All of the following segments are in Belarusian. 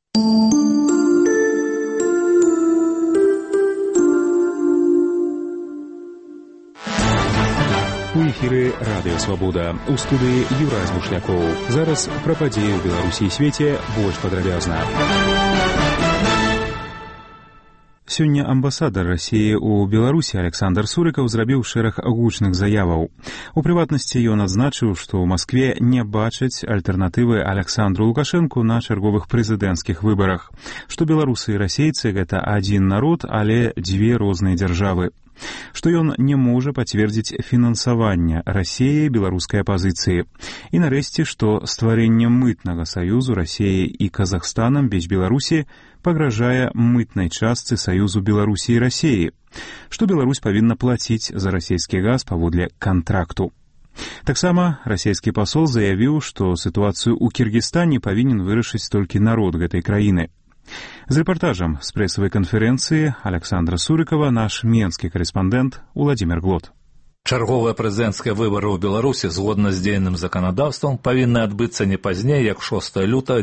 У эфіры Радыё Свабода. У студыі Юрай Збушлякоў. Зараз пра падзеі ў Беларусі і свеце больш падрабязна. Сёння амбасадар Расіі ў Беларусі Александр Сурыкаў зрабіў шэраг гучных заяваў. У прыватнасці ён адзначыў, што ў Маскве не бачаць альтэрнатывы Александру Лукашэнку на чарговых прэзідэнцкіх выбарах, што беларусы і расейцы — гэта адзін народ, але дзве розныя дзяржавы. Што ён не можа пацвердзіць фінансаванне Расіі беларускай апазіцыі. І нарэшце, што стварэнне мытнага саюзу Расіі і Казахстанам без Беларусі пагражае мытнай частцы саюзу Беларусі і Расіі, што Беларусь павінна плаціць за расійскі газ паводле кантракту. Таксама расійскі пасол заявіў, што сітуацыю ў Кіргізстане павінен вырашыць толькі народ гэтай краіны. З рэпартажам з прэсавай канферэнцыі Александра Сурыкава наш менскі карэспандэнт Уладзімір Глот. Чарговыя прэзідэнцкія выбары ў Беларусі згодна з дзейным заканадаўствам павінны адбыцца не пазней, як 6 лютага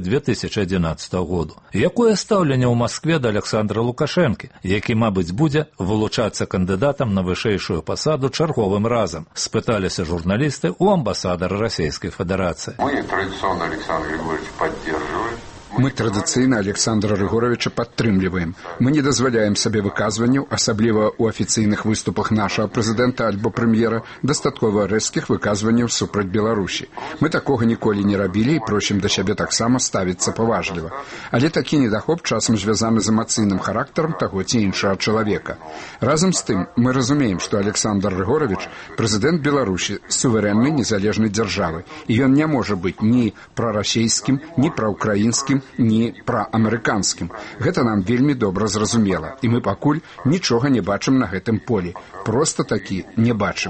2011 году. Якое стаўленне ў Маскве да Александра Лукашэнкі, які, мабыць, будзе вылучацца кандыдатам на вышэйшую пасаду чарговым разам, спыталіся журналісты ў амбасадара Расійскай Федэрацыі. Мы традыцыйна Александра Григорьевича паддерживаем. Мы традыцыйна Александра Рыгоровича падтрымліваем. Мы не дазваляем сабе выказванняў, асабліва ў афіцыйных выступах нашага прэзідэнта альбо прэм'ера, дастаткова рэзкіх выказванняў супраць Беларусі. Мы такога ніколі не рабілі і просім да сябе таксама ставіцца паважліва. Але такі недахоп часам звязаны з эмацыйным характарам таго ці іншага чалавека. Разам з тым, мы разумеем, што Александр Рыгорович прэзідэнт Беларусі суверэннай незалежнай дзяржавы, і ён не можа быць ні прарасійскім, ні праўкраінскім, ні праамерыканскім. Гэта нам вельмі добра зразумела, і мы пакуль нічога не бачым на гэтым полі. Проста такі не бачым.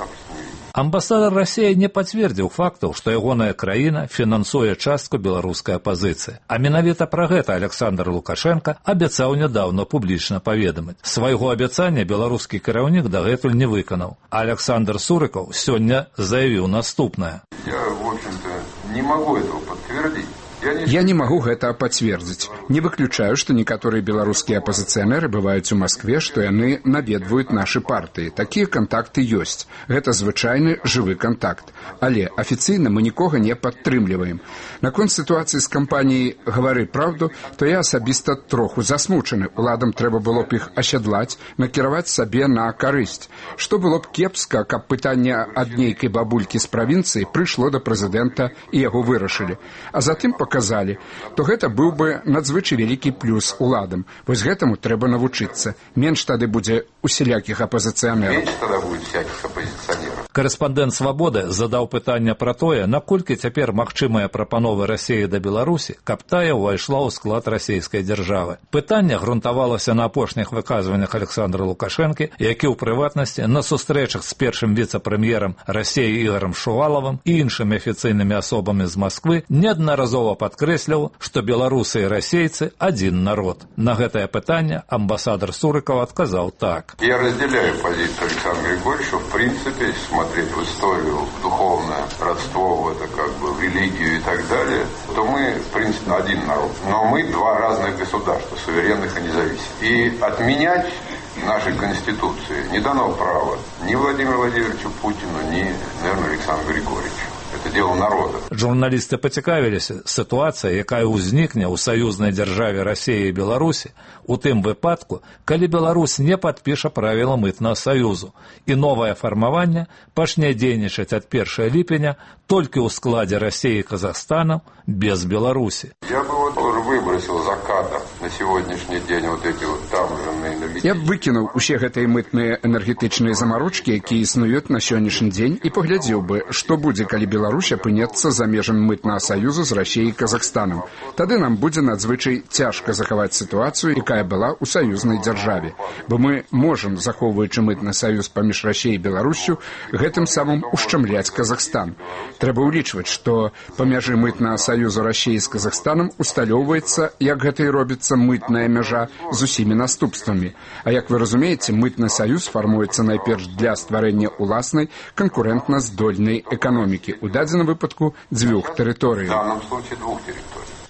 Амбасадар Расіі не пацвердзіў фактаў, што ягоная краіна фінансуе частку беларускай апазіцыі. А менавіта пра гэта Александр Лукашенко абяцаў нядаўна публічна паведаміць. Свайго абяцання беларускі кіраўнік дагэтуль не выканаў. Александр Сурыкаў сёння заявіў наступнае. Я, в общем-то, не могу этого подтвердить. Я не магу гэта пацвердзіць. Не выключаю, што некаторыя беларускія апазіцыянеры бываюць у Маскве, што яны наведваюць нашы партыі. Такія кантакты ёсць. Гэта звычайны жывы кантакт. Але афіцыйна мы нікога не падтрымліваем. Наконт сітуацыі з кампаніяй «Гавары праўду», то я асабіста троху засмучаны. Уладам трэба было б іх асядлаць, накіраваць сабе на карысць. Што было б кепска, каб пытанне ад нейкай бабулькі з правінцыі прыйшло да прэзідэнта і яго вырашылі. А затым показалі, то гэта быў бы надзвычай вялікі плюс уладам. Вось гэтаму трэба навучыцца. Менш тады будзе усялякіх апазіцыянераў. Менш тады будзе всякіх апазіцыянераў. Карэспандэнт «Свабоды» задаў пытанне пра тое, наколькі цяпер магчымыя прапановы Расіі да Беларусі, каб тая ўвайшла ў склад расійскай дзяржавы. Пытанне грунтавалася на апошніх выказваннях Александра Лукашэнкі, які ў прыватнасці на сустрэчах з першым віцэ-прэм'ерам Расіі Ігорам Шувалавым і іншымі афіцыйнымі асобамі з Масквы неаднаразова падкрэсліў, што беларусы і расейцы адзін народ. На гэтае пытанне амбасадар Сурыкаў адказаў так. Я разделяю позицию Александра Григорьевича. В принципе, смотреть в историю, в духовное родство, в это как бы в религию и так далее, то мы, в принципе, один народ. Но мы два разных государства, суверенных и независимых. И отменять нашей Конституции не дано права ни Владимиру Владимировичу Путину, ни, наверное, Александру Григорьевичу. Это дело народа. Журналісты пацікавіліся, сітуацыя, якая ўзнікне ў саюзнай дзяржаве Расіі і Беларусі, у тым выпадку, калі Беларусь не падпіша правіла мытнага саюзу, і новае фармаванне пачне дзейнічаць ад 1 ліпеня толькі ў складзе Расіі і Казахстана без Беларусі. Я бы вот тоже выбросил за кадр на сегодняшний день вот эти вот тамжанные наведения. Я б выкінуў усе гэтыя мытныя энергетычныя замарочкі, якія існуюць на сённяшні дзень, і паглядзеў бы, што будзе, калі Беларусь апынецца за межамі мытнага саюзу з Расіяй і Казахстанам. Тады нам будзе надзвычай цяжка захаваць сітуацыю, якая была ў саюзнай дзяржаве. Бо мы можам, захоўваючы мытны саюз паміж Расіяй і Беларуссю, гэтым самым ушчамляць Казахстан. Трэба ўлічваць, што па мяжы мытнага саюзу Расіі з Казахстанам усталёўваецца, як гэта і робіцца, мытная мяжа з усімі наступствамі. А як вы разумееце, мытны саюз фармуецца найперш для стварэння уласнай канкурэнтна здольнай эканомікі, у дадзеным выпадку дзвюх тэрыторый. В данном случае двух территорий.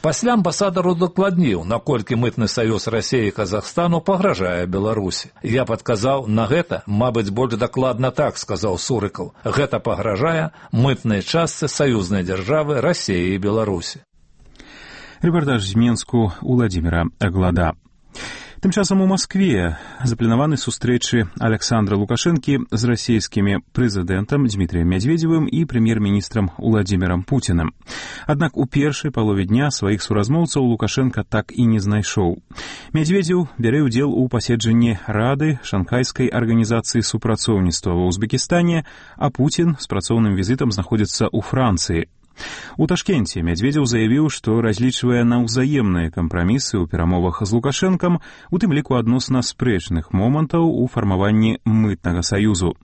Пасля амбасадар удакладніў, наколькі мытны саюз Расіі і Казахстану пагражае Беларусі. Я падказаў на гэта, мабыць, больш дакладна так, сказаў Сурыкаў. Гэта пагражае мытнай частцы саюзнай дзяржавы Расіі і Беларусі. Рэпартаж з Менску Уладзіміра Аглада. Тым часам у Маскве запланаваны сустрэчы Александра Лукашэнкі з расійскімі прэзідэнтам Дмітрыем Мядзведзевым і прэм'ер-міністрам Уладзімірам Пуціным. Аднак у першай палове дня сваіх суразмоўцаў Лукашэнка так і не знайшоў. Мядзведзеў бярэ ўдзел у паседжанні Рады Шанхайскай арганізацыі супрацоўніцтва ва Узбекістане, а Пуцін з працоўным візітам знаходзіцца ў Францыі. У Ташкенце Мядзведзеў заявіў, што разлічвае на ўзаемныя кампрамісы ў перамовах з Лукашэнкам, у тым ліку адносна спрэчных момантаў у фармаванні мытнага саюзу.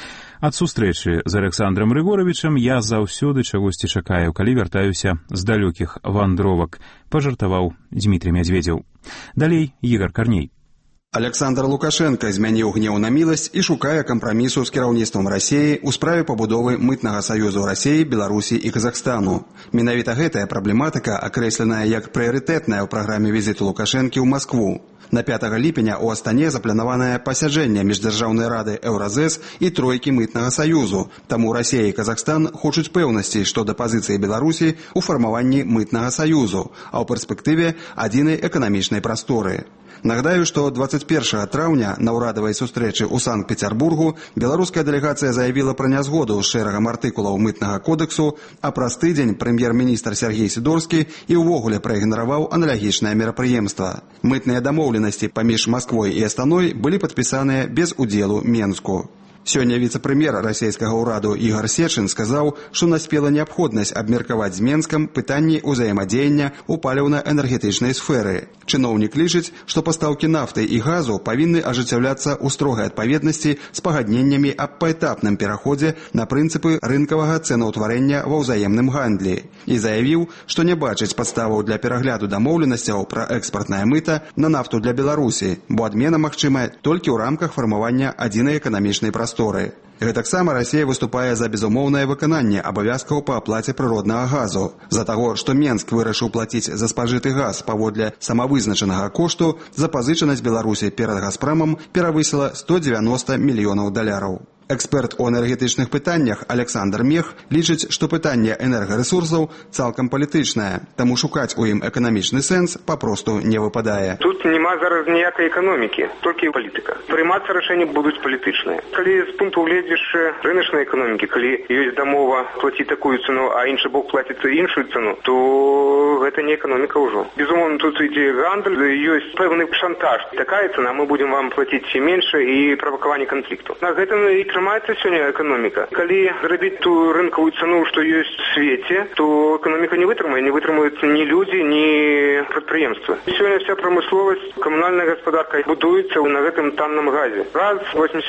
Ад сустрэчы з Александром Рыгоровичам я заўсёды чагосьці чакаю, калі вяртаюся з далёкіх вандровак, пажартаваў Дмітрий Мядзведзеў. Далей Ігор Карней. Александр Лукашенко змяніў гнеў на міласць і шукае кампрамісу з кіраўніцтвам Расіі ў справе пабудовы мытнага саюзу Расіі, Беларусі і Казахстану. Менавіта гэтая праблематыка акрэсленая як прыярытэтная ў праграме візіту Лукашэнкі ў Маскву. На 5 ліпеня ў Астане запланаванае пасяджэнне міждзяржаўнай рады Еўразэс і тройкі мытнага саюзу. Таму Расія і Казахстан хочуць пэўнасці што да пазіцыі Беларусі ў фармаванні мытнага саюзу, а ў перспектыве адзінай эканамічнай прасторы. Нагадаю, што 21 траўня на ўрадавай сустрэчы ў Санкт-Петербургу беларуская дэлегацыя заявіла пра нязгоду з шэрагам артыкулаў мытнага кодэксу, а праз тыдзень прэм'ер-міністр Сергей Сідорскі і ўвогуле праігнараваў аналагічнае мерапрыемства. Мытныя дамоўленасці паміж Масквой і Астаной былі падпісаныя без удзелу Менску. Сёння віцэ-прэм'ер расійскага ўраду Ігор Сечын сказаў, што наспела неабходнасць абмеркаваць з Менскам пытанні ўзаемадзеяння ў паліўна-энергетычнай сферы. Чыноўнік лічыць, што пастаўкі нафты і газу павінны ажыццяўляцца ў строгай адпаведнасці з пагадненнямі аб паэтапным пераходзе на прынцыпы рынкавага цэнаўтварэння ва ўзаемным гандлі. І заявіў, што не бачыць падставаў для перагляду дамоўленасцяў пра экспартнае мыта на нафту для Беларусі, бо адмена магчымая толькі ў рамках фармавання адзінай эканамічнай прасторы. Гэтаксама Расія выступае за безумоўнае выкананне абавязкаў па аплаце прыроднага газу. З-за таго, што Менск вырашыў плаціць за спажыты газ паводле самавызначанага кошту, запазычанасць Беларусі перад Газпрамам перавысіла $190 мільёнаў. Эксперт у энергетычных пытаннях Александр Мех лічыць, што пытанне энергарэсурсаў цалкам палітычнае, таму шукаць у ім эканамічны сэнс папросту не выпадае. Тут няма зараз ніякай эканомікі, толькі палітыка. Прымацца рашэнні будуць палітычныя. Калі з пункту гледзяшча рыначнай эканомікі, калі ёсць дамова плаціць такую цэну, а іншы бок плаціцца іншую цэну, то гэта не эканоміка ўжо. Безумоўна, тут ідзе гандаль, ёсць пэўны шантаж. Такая цэна, мы будзем вам плаціць менш і правакаванне канфлікту. На гэтым і трымаецца сёння эканоміка. Калі зрабіць ту рынкавую цану, што ёсць у свеце, то эканоміка не вытрымаюць ні людзі, ні прадпрыемствы. Сёння вся прамысловасць, камунальная гаспадарка будуецца на гэтым танным газе. Газ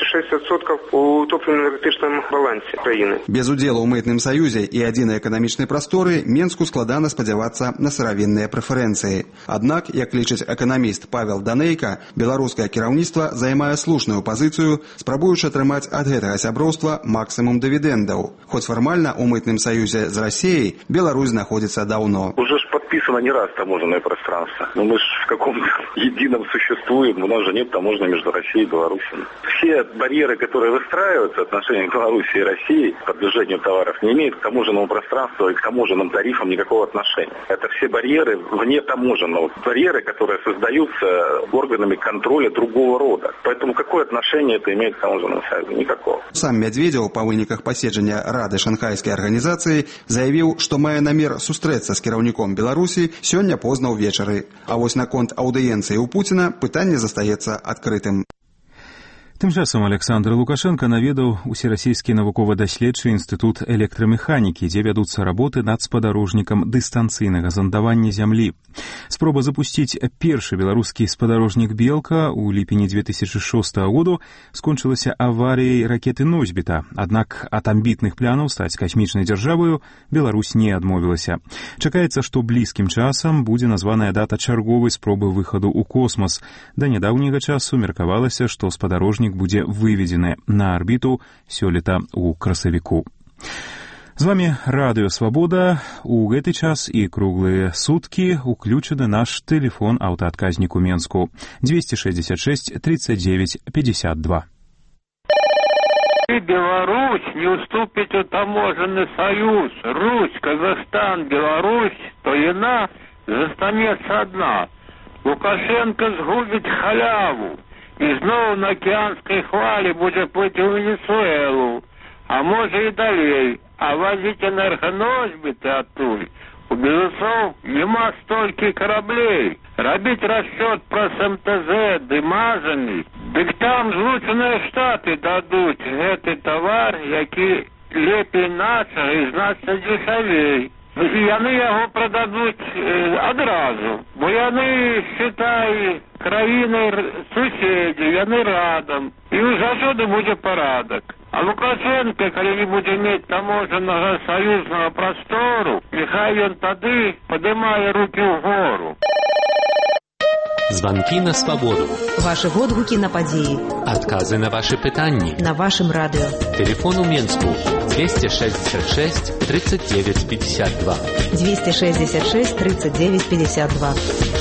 86% у топліва-энергетычным балансе краіны. Без удзелу ў мытным саюзе і адзінай эканамічнай прасторы Менску складана спадзявацца на сыравінныя прэферэнцыі. Аднак, як лічыць эканаміст Павел Данейка, беларускае кіраўніцтва займае слушную пазіцыю, спрабуючы атрымаць ад гэтага сяброўства максімум дывідэндаў. Хоць фармальна ў мытным саюзе з Расіяй Беларусь знаходзіцца даўно. Уже ж подписано не раз таможенное пространство. Но мы же в каком-то едином существуем. У нас же нет таможни между Россией и Беларусью. Все барьеры, которые выстраиваются в отношении Беларуси и России по движению товаров, не имеют к таможенному пространству и к таможенным тарифам никакого отношения. Это все барьеры вне таможенного. Барьеры, которые создаются органами контроля другого рода. Поэтому какое отношение это имеет к таможенному союзу? Никакого. Сам Мядзведзеў па выніках паседжання Рады Шанхайскай арганізацыі заявіў, што мае намер сустрэцца з кіраўніком Беларусі сёння позна ўвечары. А вось наконт аўдыенцыі ў Пуціна пытанне застаецца адкрытым. Тым часам Александр Лукашенко наведаў усерасійскі навукова-даследчы інстытут электрамеханікі, дзе вядуцца работы над спадарожнікам дыстанцыйнага зандавання зямлі. Спроба запусціць першы беларускі спадарожнік «Белка» ў ліпені 2006 году скончылася аварыяй ракеты «Носьбіта», аднак ад амбітных планаў стаць касмічнай дзяржаваю Беларусь не адмовілася. Чакаецца, што блізкім часам будзе названая дата чарговай спробы выхаду ў космас. Да нядаўняга часу меркавалася, што спадарожнік будзе выведзены на арбіту сёлета ў красавіку. З вами Радыё Свабода. У гэты час і круглыя суткі уключаны наш тэлефон аўтаадказніку Менску 266 39 52. Беларусь не уступит в таможенный союз, Русь, Казахстан, Беларусь, то яна застанется одна. Лукашенко сгубит халяву, и снова на океанской хвале будет плыть в Венесуэлу, а может и далей. А возить энергоносьбиты оттуль у белорусов нема столько кораблей. Робить расчет про СМТЗ дымажами, дык там Злученные Штаты дадут гэты товар, які лепей нашего и значно дешевей. І яны яго прададуць адразу, бо яны, считай, краіны суседзі, яны радам, і заўсёды будзе парадак. А Лукашенко, калі не будзе мець таможеннага саюзнага прастору, няхай ён тады падымае руки ўгору. Звонки на свободу. Ваши водгуки на події. Отказы на ваши питання. На вашем радио. Телефон у Менску 266 39 52. 266 39 52.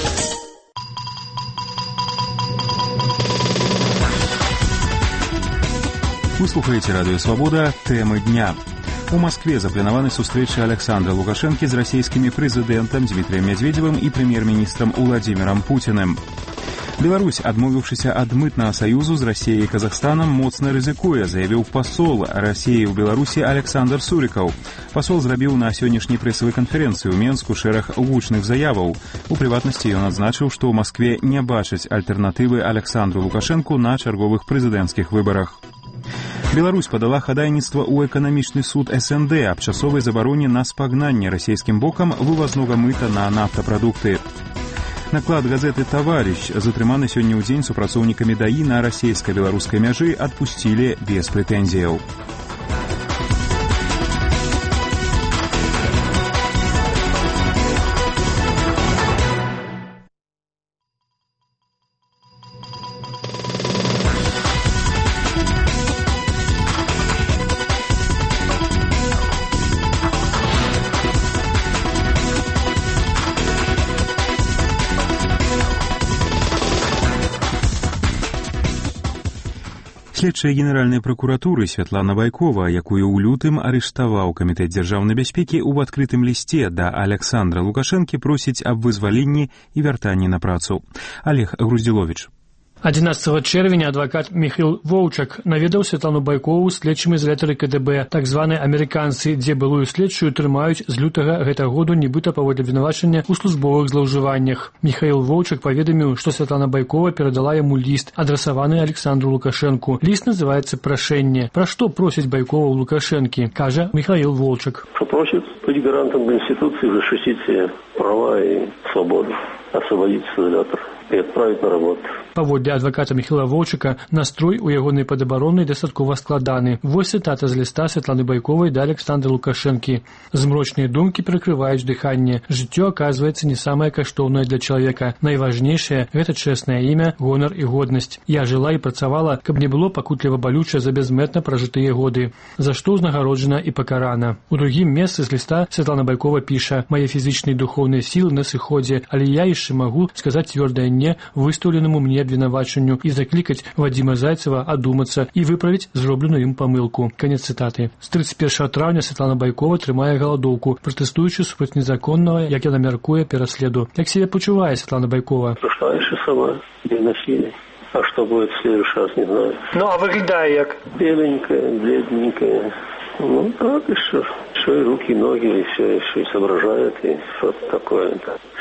Вы слухаете Радио Свобода. Темы дня. У Москве запланаваны сустрэчы Александра Лукашэнкі з расійскімі прэзідэнтам Дмітрием Медведевым і прэм'ер-міністрам Уладзімірам Пуціным. Беларусь, адмовіўшыся ад мытнага саюзу з Расіяй і Казахстанам, моцна рызыкуе, заявіў пасол Расіі ў Беларусі Александр Сурыкаў. Пасол зрабіў на сённяшняй прэсавай канферэнцыі ў Менску шэраг гучных заяваў. У прыватнасці ён адзначыў, што ў Маскве не бачаць альтэрнатывы Александру Лукашэнку на чарговых прэзідэнцкіх выбарах. Беларусь падала хадайніцтва ў эканамічны суд СНД аб часовай забароне на спагнанне расійскім бокам вывазнога мыта на нафтапрадукты. Наклад газеты «Таварищ», затрыманы сёння ў дзень супрацоўнікамі ДАІ на расійска-беларускай мяжы, адпусцілі без прэтэнзіяў. Следчая Генеральнай пракуратуры Святлана Байкова, якую ў лютым арыштаваў Камітэт дзяржаўнай бяспекі, у адкрытым лісце да Александра Лукашэнкі просіць аб вызваленні і вяртанні на працу. Олег Груздзіловіч. 11 чэрвеня адвакат Михаил Воўчак наведаў Святлану Байкову следчым изолятары КДБ, так званыя амерыканцы, дзе былую следчую трымаюць з лютага гэтага году нібыта паводле абвінавачання ў службовых злоўжываннях. Михаил Воўчак паведаміў, што Святлана Байкова перадала яму ліст, адрасаваны Александру Лукашэнку. Ліст называецца «Прашэнне». Пра што просіць Байкова ў Лукашэнкі, кажа Михаил Воўчак. Просит быть гарантом Конституции, защитить права и свободу, освободить изолятор и отправить на работу. Паводле адваката Михаила Воўчака, настрой у ягонай падабаронай дастаткова складаны. Вось цытата з ліста Святланы Байковай да Александра Лукашэнкі. Змрочныя думкі перакрываюць дыханне. Жыццё, аказваецца, не самае каштоўнае для чалавека. Найважнейшае – гэта чэснае імя, гонар і годнасць. Я жыла і працавала, каб не было пакутліва балюча за бязмэтна пражытыя годы, за што ўзнагароджана і пакарана. У другім месцы з ліста Святлана Байкова піша: «Мае фізічныя і духоўныя сілы на сыходзе, але я яшчэ магу сказаць цвёрдае «не» выстаўленаму мне абвінавачанню і заклікаць Вадзіма Зайцева адумацца і выправіць зробленую ім памылку». Канец цытаты. З 31 траўня Святлана Байкова трымае галадоўку, пратэстуючы супраць незаконнага, як яна мяркуе, пераследу. Як сябе пачувае Святлана Байкова? Прошла сама, без насилия. А что будет в следующий раз, не знаю. Ну, а выглядае як? Беленькая, бледненькая. Ну, так и что. Что и руки, и ноги, и все, и соображает, и что-то такое.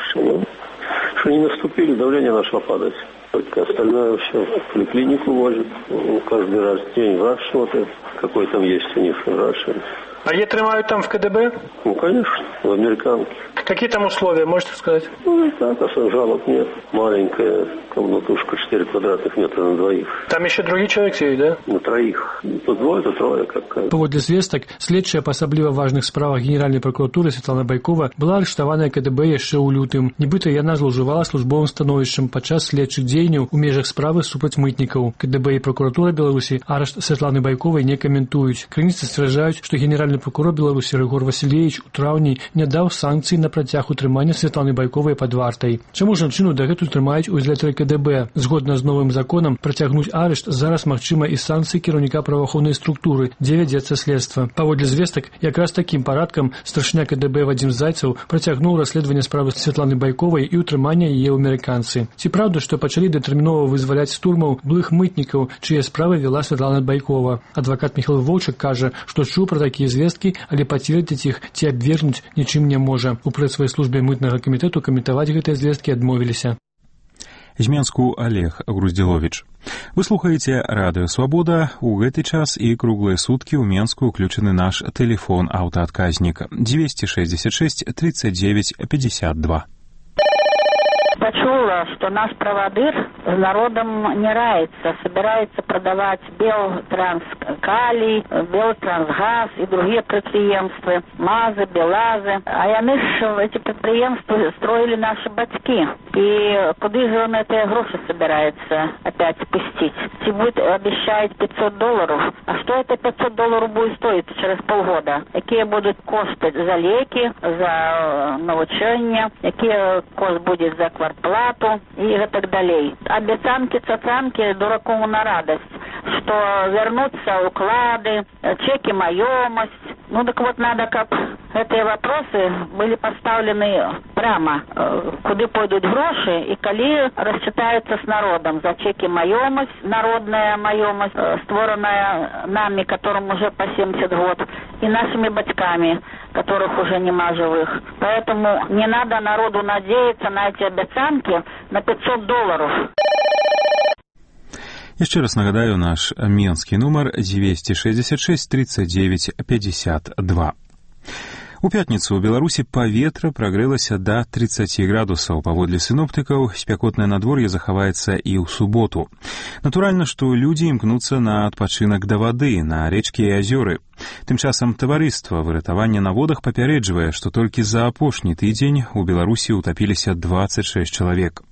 Что не наступили, давление начало падать. Только остальное все в поликлинику возят. Каждый раз день врач смотрит, какой там есть у них врач. А я трымаю там в КДБ? Ну, конечно, в американке. Какие там условия, можете сказать? Ну, и так, жалоб нет. Маленькая комнатушка, 4 квадратных метра на двоих. Там еще другие человек есть, да? На троих. То двое, то трое. Паводле звестак, следчая па асабліва важных справах Генеральнай пракуратуры Светлана Байкова была арыштаваная КДБ яшчэ ў лютым. Нібыта яна злоўжывала службовым становішчам падчас следчых дзеянняў у межах справы супраць мытнікаў. КДБ і пракуратура Беларусі арышт Светланы Байковай не каментуюць. Крыніцы сцвярджаюць, што генеральны пракурор Беларусі Рыгор Васильевич у траўні не даў санкцый на працяг утрымання Светланы Байковай пад вартай. Чаму жанчыну дагэтуль трымаюць у ізалятары КДБ? Згодна з новым законам, працягнуць арышт зараз магчыма і санкцыі кіраўніка праваахоўнай структуры, дзе вядзецца следства. Паводле звестак, якраз такім парадкам старшыня КДБ Вадзім Зайцаў працягнуў расследаванне справы Светланы Байковай і ўтрымання яе ў амерыканцы. Ці праўда, што пачалі датэрмінова вызваляць з турмаў былых мытнікаў, чые справы вела Светлана Байкова? Адвакат Михаил Волчак кажа, што чуў пра такія звесткі, але пацвердзіць іх ці абвергнуць нічым не можа. У прэс-службе мытнага камітэту каментаваць гэтыя звесткі адмовіліся. З Менску Олег Груздзіловіч. Вы слухаеце Радыё Свабода. У гэты час і круглыя суткі ў Менску ўключаны наш тэлефон аўтаадказнік 266 39 52. Почула, что наш проводыр с народом не рается, собирается продавать Белтранскалий, Белтрансгаз и другие предприемства, МАЗы, БелАЗы. А яны ж эти предприемства строили наши батьки. И куда же он эти гроши собирается опять спустить? Ти будет обещает $500. А что это $500 будет стоить через полгода? Какие будут кошты за леки, за навучение, какие кошты будет за квартплату и так далее. Обещанки, цацанки дуракому на радость, что вернутся уклады, чеки маемость. Ну так вот надо, как эти вопросы были поставлены прямо, куда пойдут гроши и коли рассчитаются с народом за чеки маемость, народная маемость, створенная нами, которым уже по 70 год, и нашими батьками, которых уже нема живых. Поэтому не надо народу надеяться на эти обещанки на $500. Яшчэ раз нагадаю, наш менскі нумар 266 39 52. У пятніцу ў Беларусі паветра прагрэлася да 30 градусаў. Паводле сіноптыкаў, спякотнае надвор'е захаваецца і ў суботу. Натуральна, што людзі імкнуцца на адпачынак да вады, на рэчкі і азёры. Тым часам таварыства выратавання на водах папярэджвае, што толькі за апошні тыдзень у Беларусі утапіліся 26 чалавек.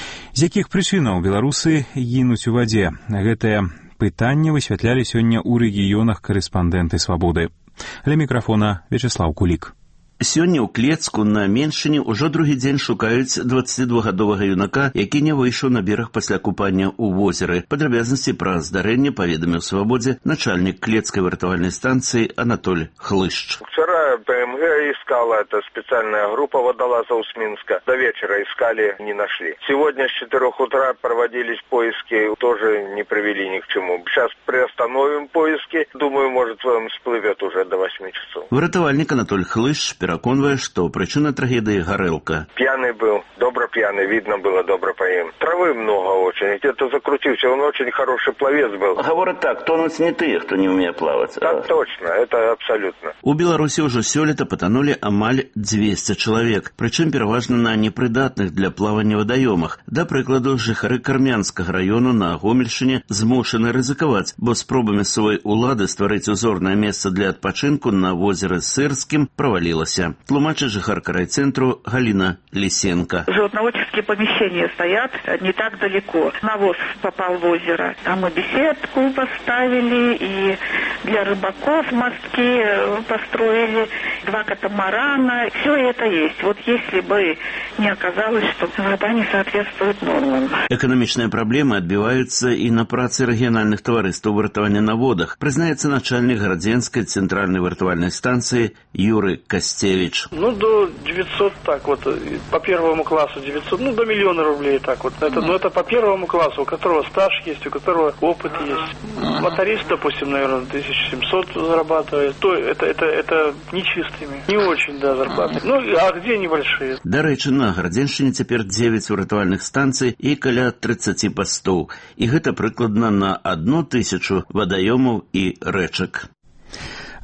З якіх прычынаў беларусы гінуць у вадзе? Гэтае пытанне высвятлялі сёння ў рэгіёнах карэспандэнты «Свабоды». Ля мікрафона Вячеслав Кулік. Сёння ў Клецку на Меншыне ўжо другі дзень шукаюць 22гадовага юнака, які не выйшаў на бераг пасля купання ў возеры. Падрабязнасці пра здарэнне паведаміў «Свабодзе» начальнік Клецкай выратавальнай станцыі Анатоль Хлышч. Вчера ПМГ искала, это специальная группа водолазов с Минска. До вечера искали, не нашли. Сегодня с 4 утра проводились поиски, тоже не привели ни к чему. Сейчас приостановим поиски. Думаю, может, всплывет уже до 8 часов. Выратавальнік Анатоль Хлышч пераконвае, што прычына трагедыі гарэлка. Пьяный был, добро пьяный, видно было, добро по им. Травы много очень, где-то закрутился, он очень хороший пловец был. Говорят так, тонуть не тыя, хто не умее плаваць. Так точно, это абсолютно. У Беларусі ўжо сёлета патанулі амаль 200 чалавек, прычым пераважна на непрыдатных для плавання вадаёмах. Да прыкладу, жыхары Кармянскага раёну на Гомельшчыне змушаны рызыкаваць, бо спроба мясцовай улады стварыць узорнае месца для адпачынку на возеры Сырскім правалілася. Тлумачыць жыхарка райцэнтру Галина Лисенко. Животноводческие помещения стоят не так далеко. Навоз попал в озеро. Там и беседку поставили, и для рыбаков мостки построили, 2 катамарана. Все это есть. Вот если бы не оказалось, что вода не соответствует нормам. Экономічныя праблемы адбіваюцца і на працы рэгіянальных таварыстваў выратавання на водах, прызнаецца начальнік Гарадзенскай цэнтральнай выратавальнай станцыі Юры Костевич. Ну, до 900, так вот, по первому классу 900, ну, до 1 000 000 рублей, так вот. Это по первому классу, у которого стаж есть, у которого опыт есть. Моторист, допустим, наверное, 1700 зарабатывает. То это нечистыми. Не очень, да, зарплаты. Ну, а где небольшие? Дарэчы, на Гарадзеншчыне цяпер 9 выратавальных станцый і каля 30 пастоў. І гэта прыкладна на 1000 вадаёмаў і рэчак.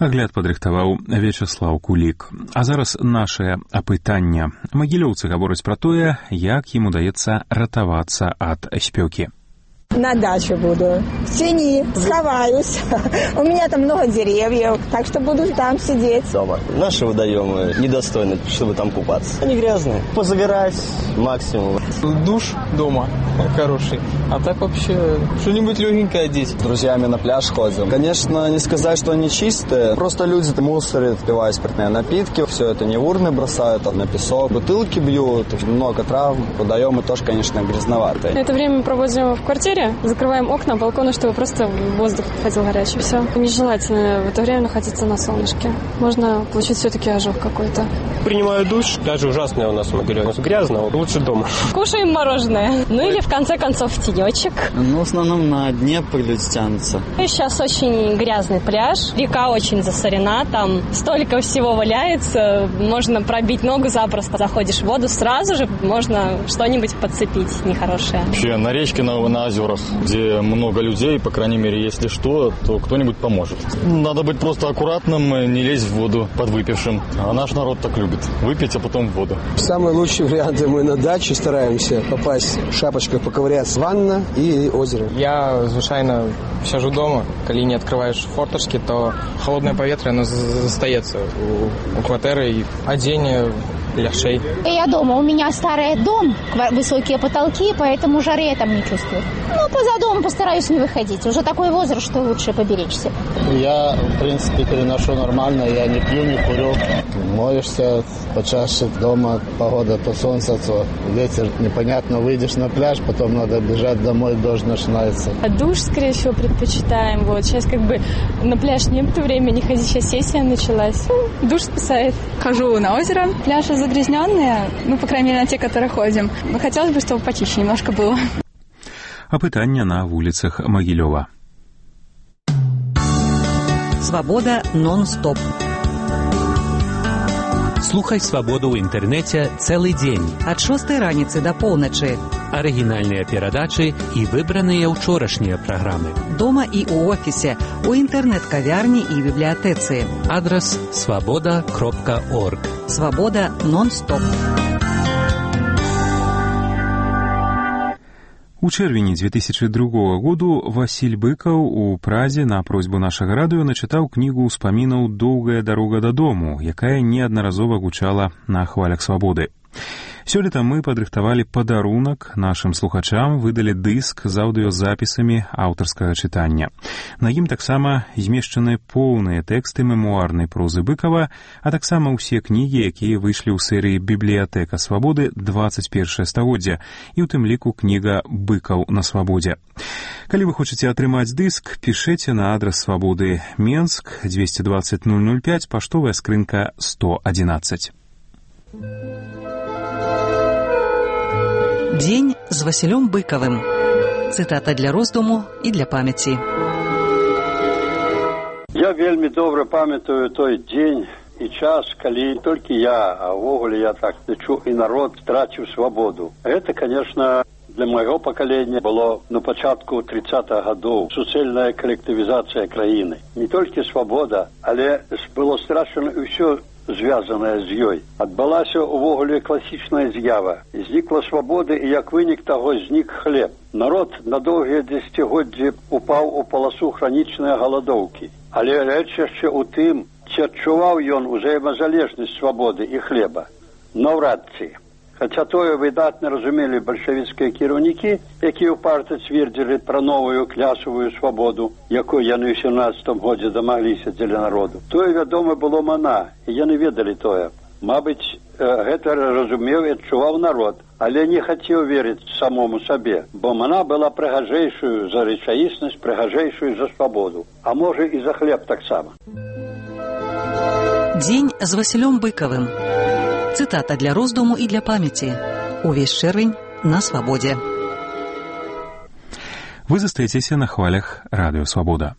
Агляд падрыхтаваў Вячаслаў Кулік. А зараз нашае апытанне. Магілёўцы гавораць пра тое, як ім удаецца ратавацца ад спёкі. На дачу буду. В тени сховаюсь. У меня там много деревьев, так что буду там сидеть. Дома. Наши водоемы недостойны, чтобы там купаться. Они грязные. Позагорать максимум. Душ дома хороший. А так вообще что-нибудь легенькое одеть. С друзьями на пляж ходим. Конечно, не сказать, что они чистые. Просто люди мусорят, пивают спиртные напитки. Все это не в урны бросают, а на песок. Бутылки бьют. Много травм. Водоемы тоже, конечно, грязноватые. Это время мы проводим в квартире. Закрываем окна, балконы, чтобы просто воздух входил горячий. Все. Нежелательно в это время находиться на солнышке. Можно получить все-таки ожог какой-то. Принимаю душ. Даже ужасное у нас в Могилеве. Грязно, лучше дома. Кушаем мороженое. Ну или в конце концов в тенечек. Ну, в основном на дне люди тянутся. Сейчас очень грязный пляж. Река очень засорена. Там столько всего валяется. Можно пробить ногу запросто. Заходишь в воду, сразу же можно что-нибудь подцепить нехорошее. Вообще на речке, на озерах, где много людей, по крайней мере, если что, то кто-нибудь поможет. Надо быть просто аккуратным, не лезть в воду подвыпившим. А наш народ так любит. Выпить, а потом в воду. Самые лучшие варианты мы на даче стараемся попасть в шапочках, поковыряться. Ванна и озеро. Я, звычайно, сижу дома. Коли не открываешь форточки, то холодное поветрие, оно застаецца у кватэры и одень легчей. Я дома. У меня старый дом, высокие потолки, поэтому жары я там не чувствую. Ну, поза домом постараюсь не выходить. Уже такой возраст, что лучше поберечься. Я, в принципе, переношу нормально. Я не пью, не курю. Моешься почаще дома. Погода то солнце, то ветер. Непонятно, выйдешь на пляж, потом надо бежать домой, дождь начинается. Душ, скорее всего, предпочитаем. Вот сейчас как бы на пляж нет времени ходить. Сейчас сессия началась. Душ спасает. Хожу на озеро. Пляжи загрязненные, ну, по крайней мере, на те, которые ходим. Но хотелось бы, чтобы почище немножко было. Апытанне на вуліцах Магілёва. Свабода нон-стоп. Слухай свабоду ў інтэрнэце цэлы дзень. Ад 6 раніцы да поўначы. Арыгінальныя перадачы і выбраныя ўчорашнія праграмы. Дома і ў офісе, у інтэрнэт-кавярні і бібліятэцы. Адрас свабода.орг. Свабода нон-стоп. У чэрвені 2002 году Васіль Быкаў у Прадзе на просьбу нашага радыё начытаў кнігу ўспамінаў «Доўгая дарога дадому», якая неаднаразова гучала на хвалях свабоды. Сёлета мы падрыхтавалі падарунак нашым слухачам, выдалі дыск з аўдыёзапісамі аўтарскага чытання. На ім таксама змешчаны поўныя тэксты мемуарнай прозы Быкава, а таксама ўсе кнігі, якія выйшлі ў серыі «Бібліятэка свабоды 21 стагоддзя» і ў тым ліку кніга «Быкаў на свабодзе». Калі вы хочаце атрымаць дыск, пішэце на адрас свабоды Менск 220 005, паштовая скрынка 111. Дзень з Васілём Быкавым. Цытата для роздуму і для памяці. Я вельмі добра памятаю той дзень і час, калі толькі я, а ўвогуле я так лічу, і народ страціў свабоду. Гэта, конечно, для майго пакалення было на пачатку 30-х гадоў суцэльная калектывізацыя краіны. Не толькі свабода, але было страчана ўсё звязаная з ёй. Адбылася ўвогуле класічная з'ява. Знікла свабода, і як вынік таго знік хлеб. Народ на доўгія дзесяцігоддзі упаў у паласу хранічнай галадоўкі. Але рэч яшчэ ў тым, ці адчуваў ён узаемазалежнасць свабоды і хлеба. Наўрад ці. Хаця тое выдатна разумелі бальшавіцкія кіраўнікі, якія ўпарта цвердзілі пра новую клясавую свабоду, якой яны ў 17 годзе дамагліся дзеля народу. Тое, вядома, было мана, і яны ведалі тое. Мабыць, гэта разумеў і адчуваў народ, але не хацеў верыць самому сабе, бо мана была прыгажэйшую за рэчаіснасць, прыгажэйшую за свабоду, а можа і за хлеб таксама. Дзень з Васілём Быкавым. Цытата для роздуму і для памяці. Увесь чэрвень на свабодзе. Вы застаецеся на хвалях радыё «Свабода».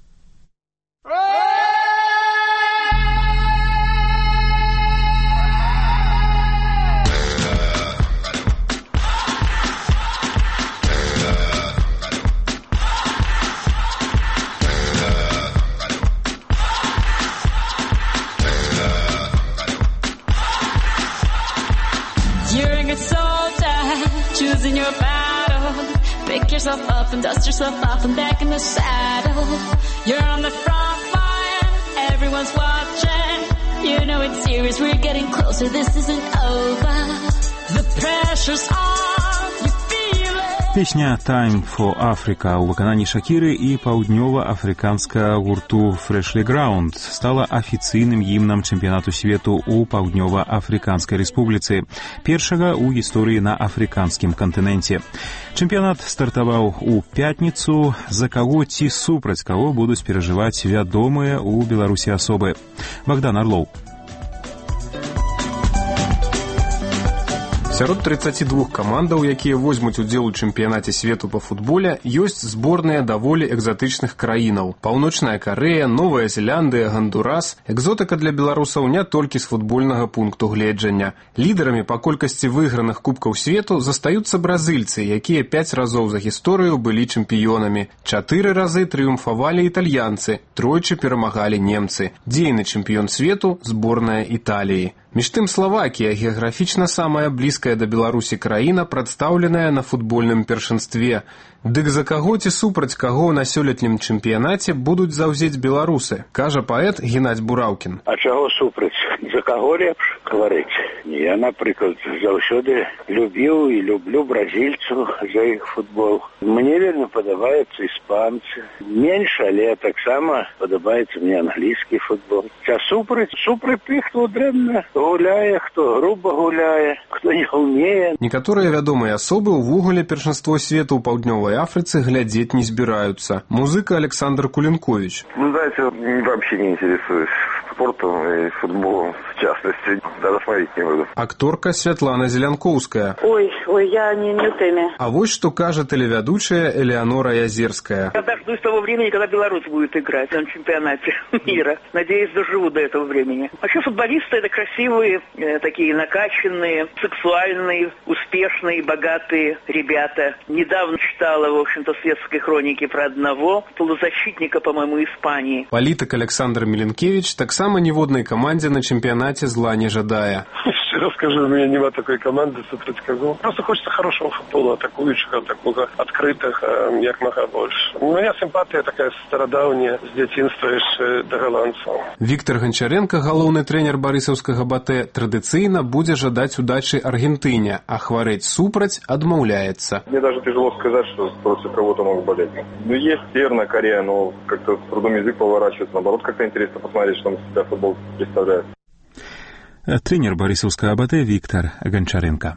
losing your battle. Pick yourself up and dust yourself off and back in the saddle. You're on the front line, everyone's watching. You know it's serious, we're getting closer, this isn't over. The pressure's on, you feel it. Песня «Time for Africa» у выкананні Шакіры і паўднёва-афрыканскага гурту «Freshly Ground» стала афіцыйным гімнам чэмпіянату свету ў паўднёва-афрыканскай рэспубліцы, першага ў гісторыі на афрыканскім кантыненце. Чэмпіянат стартаваў у пятніцу, за каго ці супраць каго будуць перажываць вядомыя ў Беларусі асобы. Богдан Орлов. Сярод 32 камандаў, якія возьмуць удзел у чэмпіянаце свету па футболе, ёсць зборныя даволі экзатычных краінаў. Паўночная Карэя, Новая Зеландыя, Гондурас. Экзотыка для беларусаў не толькі з футбольнага пункту гледжання. Лідарамі па колькасці выйграных кубкаў свету застаюцца бразыльцы, якія 5 разоў за гісторыю былі чэмпіёнамі. 4 разы трыумфавалі італьянцы, тройчы перамагалі немцы. Дзейны чэмпіён свету – зборная Італіі. Між тым, Славакія, геаграфічна самая блізкая да Беларусі краіна, прадстаўленая на футбольным першынстве. Дык за каго ці супраць каго на сёлетнім чэмпіянаце будуць заўзець беларусы, кажа паэт Геннадзь Бураўкін. А чаго супраць? За каго лепш гаварыць? Я, напрыклад, заўсёды любіў і люблю бразільцаў за іх футбол. Мне вельмі падабаюцца іспанцы. Менш, але таксама падабаецца мне англійскі футбол. А супраць тых, хто дрэнна гуляе, хто груба гуляе, хто не ўмее. Некаторыя вядомыя асобы ўвогуле першынство свету ў паўднёвай Африцы глядеть не збираются. Музыка Александр Кулинкович. Вы знаете, вообще не интересуюсь спортом и футболом, в частности. Даже смотреть не буду. Акторка Святлана Зелянковская. Ой, я не в теме. А вот что кажет телеведущая Элеонора Язерская. Я дождусь того времени, когда Беларусь будет играть на чемпионате мира. Надеюсь, доживу до этого времени. Вообще футболисты — это красивые, такие накачанные, сексуальные, успешные, богатые ребята. Недавно читала, в общем-то, светской хроники про одного полузащитника, по-моему, Испании. Политик Александр Миленкевич так само ніводнай команде на чемпионате зла не жадая. Честно скажу, у меня нема такой команды, супраць каго. Просто хочется хорошего футбола, атакующего, такого открытых, як мага больше. У меня симпатия такая стародавняя, с детинства еще до голландцев. Виктор Гончаренко, галоўны тренер барысаўскага БАТЭ, традыцыйна будзе жадаць удачы Аргентыне, а хварэць супраць адмаўляецца. Мне даже тяжело сказать, что против кого-то могу болеть. Ну, есть Северная Корея, но как-то с трудом язык поворачивается. Наоборот, как-то интересно посмотреть, что он из себя футбол представляет. Тренер барысаўскага БАТЭ Виктор Гончаренко.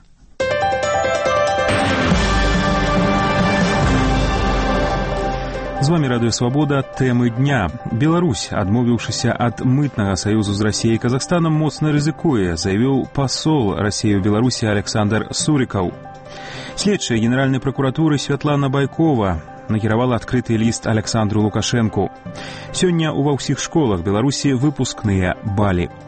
З вами Радыё Свабода. Тэмы дня. Беларусь, адмовіўшыся ад мытнага саюзу з Расіяй і Казахстанам, моцна рызыкуе, заявіў пасол Расіі ў Беларусі Александр Сурыкаў. Следчая Генеральнай пракуратуры Святлана Байкова накіравала адкрыты ліст Александру Лукашэнку. Сёння ува ўсіх школах Беларусі выпускныя балі.